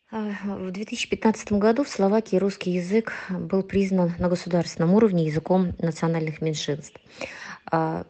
В 2015 году в Словакии русский язык был признан на государственном уровне языком национальных меньшинств. А,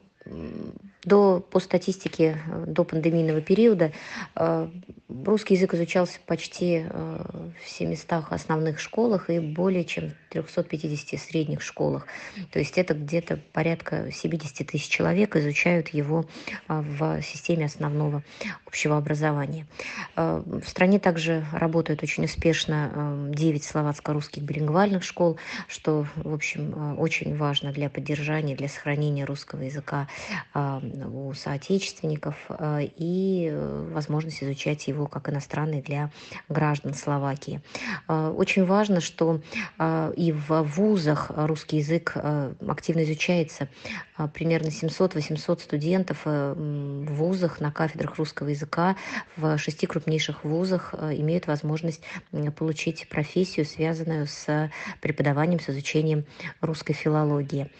по статистике, до пандемийного периода, а, русский язык изучался почти в 700 основных школах и более чем 350 средних школах. То есть это где-то порядка 70 тысяч человек изучают его в системе основного общего образования. В стране также работают очень успешно 9 словацко-русских билингвальных школ, что, в общем, очень важно для поддержания, для сохранения русского языка у соотечественников и возможность изучать его как иностранный для граждан Словакии. Очень важно, что и в вузах русский язык активно изучается. Примерно 700-800 студентов в вузах на кафедрах русского языка в 6 крупнейших вузах имеют возможность получить профессию, связанную с преподаванием, с изучением русской филологии.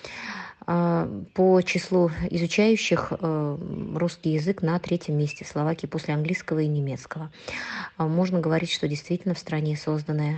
По числу изучающих русский язык на третьем месте в Словакии после английского и немецкого. Можно говорить, что действительно в стране созданы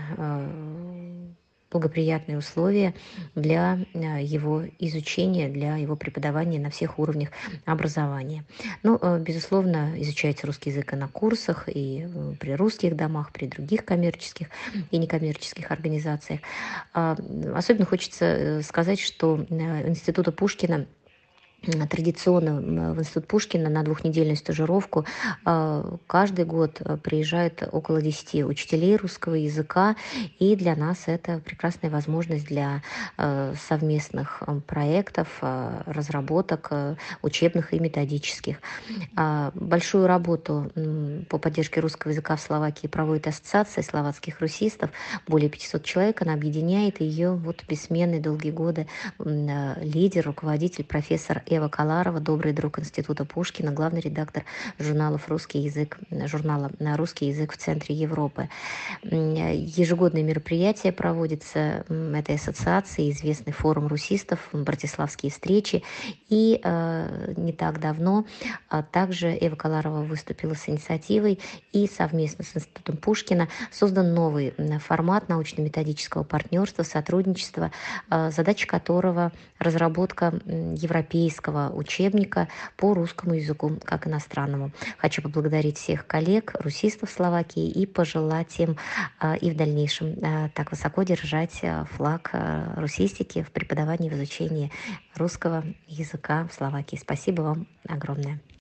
благоприятные условия для его изучения, для его преподавания на всех уровнях образования. Ну, безусловно, изучается русский язык и на курсах, и при русских домах, при других коммерческих и некоммерческих организациях. Особенно хочется сказать, что Института Пушкина традиционно в Институт Пушкина на двухнедельную стажировку каждый год приезжает около 10 учителей русского языка, и для нас это прекрасная возможность для совместных проектов, разработок учебных и методических. Большую работу по поддержке русского языка в Словакии проводит Ассоциация словацких русистов, более 500 человек, она объединяет ее вот бессменный долгие годы лидер, руководитель, профессор Эва Каларова, добрый друг Института Пушкина, главный редактор журналов «Русский язык», журнала на «Русский язык» в центре Европы. Ежегодные мероприятия проводятся этой ассоциации, известный форум русистов, братиславские встречи. И не так давно также Эва Каларова выступила с инициативой, и совместно с Институтом Пушкина создан новый формат научно-методического партнерства, сотрудничества, задача которого разработка европейского учебника по русскому языку как иностранному. Хочу поблагодарить всех коллег, русистов Словакии, и пожелать им и в дальнейшем так высоко держать флаг русистики в преподавании, в изучении русского языка в Словакии. Спасибо вам огромное.